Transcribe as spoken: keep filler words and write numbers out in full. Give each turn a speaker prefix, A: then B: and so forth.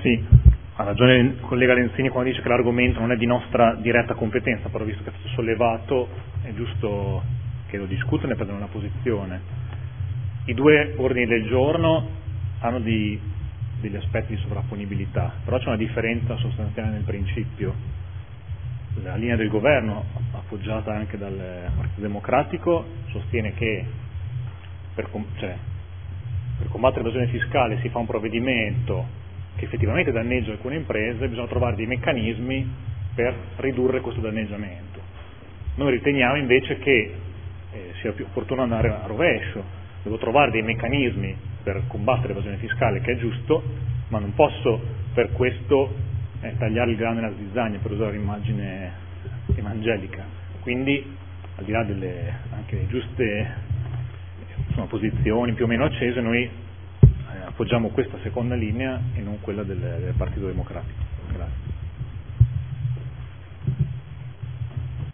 A: Sì, ha ragione il collega Lenzini quando dice che l'argomento non è di nostra diretta competenza, però visto che è stato sollevato è giusto che lo discutano e prendano una posizione. I due ordini del giorno hanno di, degli aspetti di sovrapponibilità, però c'è una differenza sostanziale nel principio. La linea del governo, appoggiata anche dal Partito Democratico, sostiene che per, cioè, per combattere l'evasione fiscale si fa un provvedimento che effettivamente danneggia alcune imprese, bisogna trovare dei meccanismi per ridurre questo danneggiamento. Noi riteniamo invece che eh, sia più opportuno andare a rovescio, devo trovare dei meccanismi per combattere l'evasione fiscale, che è giusto, ma non posso per questo eh, tagliare il grano nella zizzania, per usare l'immagine evangelica. Quindi, al di là delle anche giuste insomma, posizioni più o meno accese, noi appoggiamo questa seconda linea e non quella del, del Partito Democratico. Grazie.